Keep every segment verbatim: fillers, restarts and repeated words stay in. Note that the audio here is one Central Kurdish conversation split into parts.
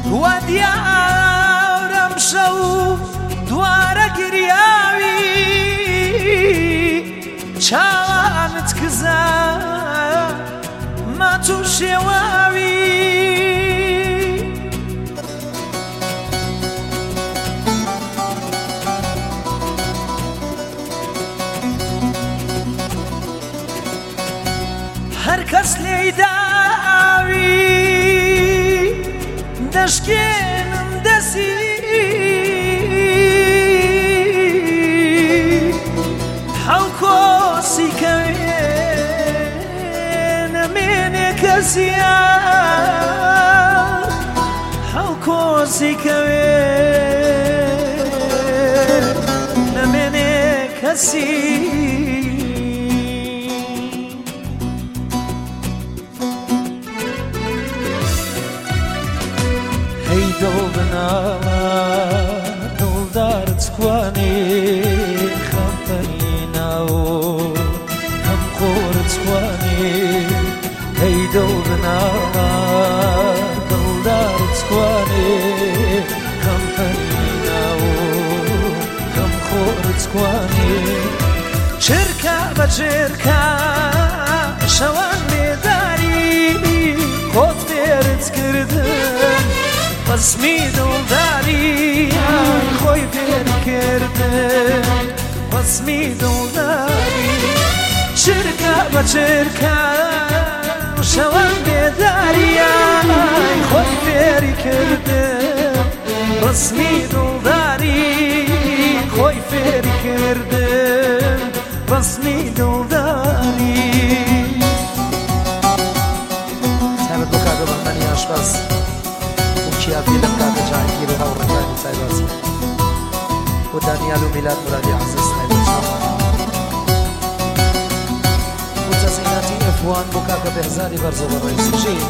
وا دیارم شەو دوارە گریاوی چاوانت کزا مات و شێواوی هەر کەس لێی داوی دەشکێنم دەسی حەو کۆسی کەوێ نەمێنێ کەسیە حەو کۆسی کەوێ نەمێنێ کەسی دڵ بناوە دڵدارت کوانێ خەمپەنی ناوە هەم خۆرت کوانێ هەی دڵ بناوە دڵدارت کوانێ خەمپەنی ناوە هەم خۆرت کوانێ چرکە بە چرکە شەوان بێداری خۆت فێرت کردن وەسمی دڵداری خۆی فێرکردن وەسمی دڵداری چرکە بە چرکە شەوان بێداریە خۆی فێری کردن وەسمی دڵداری خۆی فێری کردن وەسمی دڵداری تابەت بۆ کاگە بەندانی ئاشپەز شیافی لەم کاتە جاهانگیر و هاوڕێکانی سایباسی بۆ دانیال و میلاد مرادی عەزیز تایبەت چاوان بۆ تەزییناتی ئەف وان بۆ کاکە بێهزادی بەرزە بە ڕێیسژی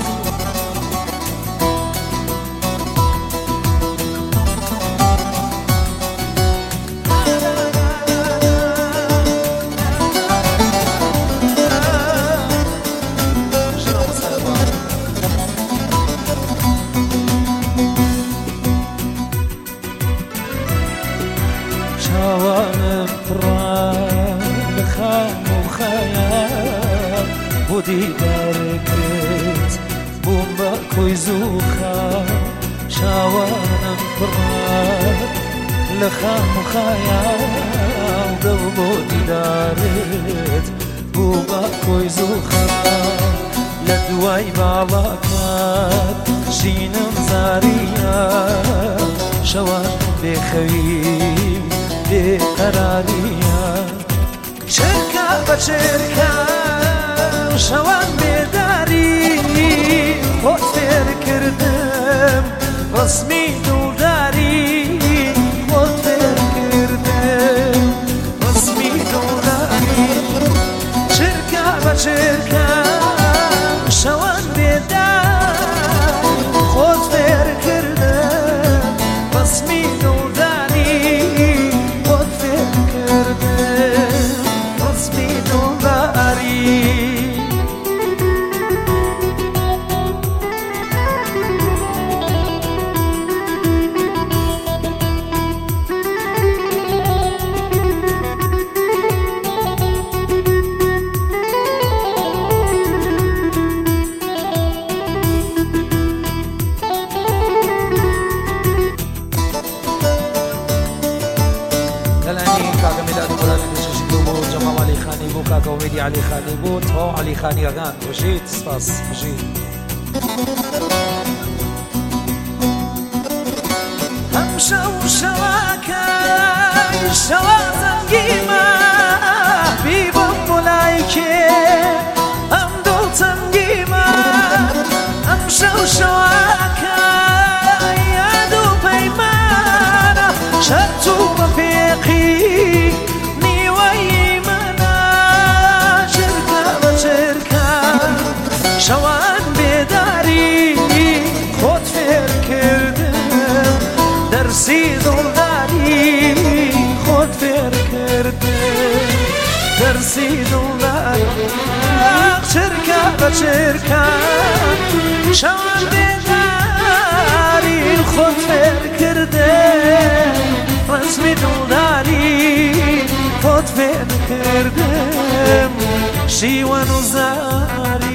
چاوانم پڕا لە خام و خەیال بۆ دیدارەکەت بۆم بە کۆی زوو خام چاوانم پڕا لە خام و خەیال دڵ بۆ دیدارت بۆ بە کۆی زوو خام لە دوای باڵاکات ژینم زاریە شەوان بێخەوی بێقەراریە چرکە بە چرکە شەوان بێداری خۆت فێرکردم وەسمی دڵداری خۆت فێرکردم وەسمی دڵداری چرکە بە چرکە شەوان بێداری خۆت فێرکردم وەسمی دڵداری وەسمی دڵداری کاکە ئومێدی عەلی خانی بۆ تەواو عەلی خانیەکان بژیت سپاس بژیت هەم شەو شەواکەی شەوا زەنگیمە بیبم وڵایکێ ئەم دڵ چەنگیمە ئەم شەو شەواکەی یاد و پەیمانە شەرت و بەفێقی شەوان بێداری خۆت فێرکردم دەرسی دڵداری خۆت فێرکردم دەرسی دڵداری چرکە بە چرکە شەوان بێداری بۆت فێن کردم شیوەن و زاری